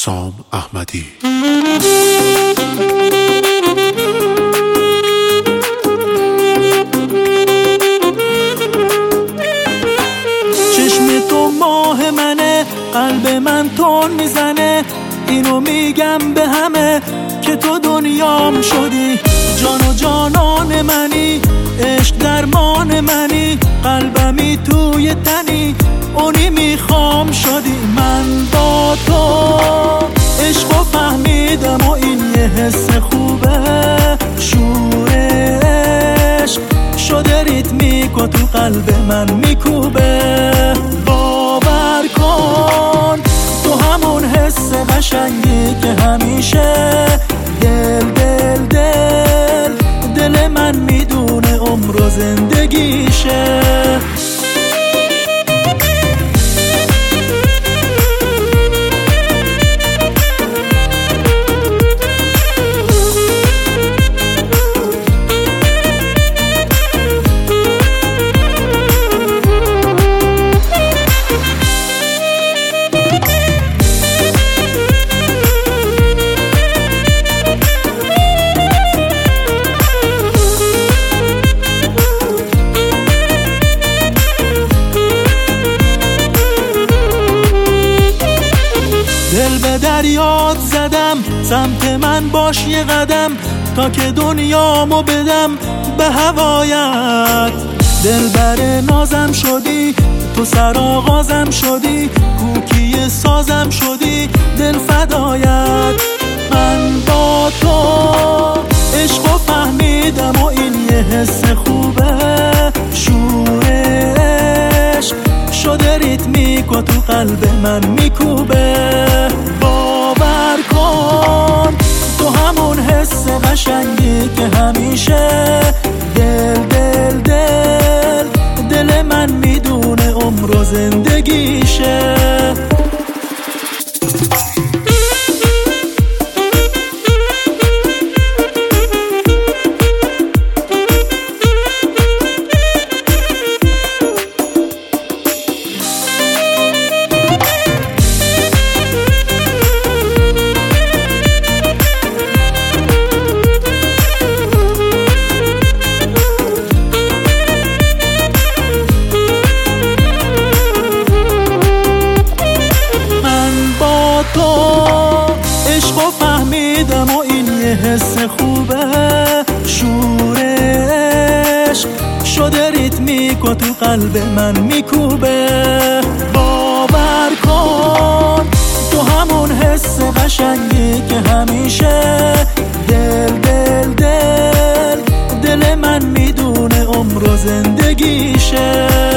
حسام احمدی. چشم تو ماه منه، قلب من تون میزنه، اینو میگم به همه که تو دنیام شدی. جان و جانان منی، عشق درمان منی، قلبمی توی تنی، اونی میخوام شدی. من با تو عشقو فهمیدم و این یه حس خوبه، شور عشق شده ریتمیک و تو قلب من میکوبه. باور کن تو همون حس قشنگی که همیشه دل من میدونه عمر و زندگیشه. دل به دریات زدم، سمت من باش یه قدم، تا که دنیامو بدم به هوایت. دل بر نازم شدی، تو سرآغازم شدی، کوکی سازم شدی، دل فدایت. من با تو عشقو فهمیدم و این یه حس خوبه، شور عشق شده ریتمیک و تو قلب من میکوبه. باور کن تو همون حس قشنگی که همیشه دل من میدونه عمر و زندگیشه. تو عشقو فهمیدم و این یه حس خوبه، شور عشق شده ریتمیک و تو قلب من میکوبه. باور کن تو همون حس قشنگی که همیشه دل من میدونه عمر و زندگیشه.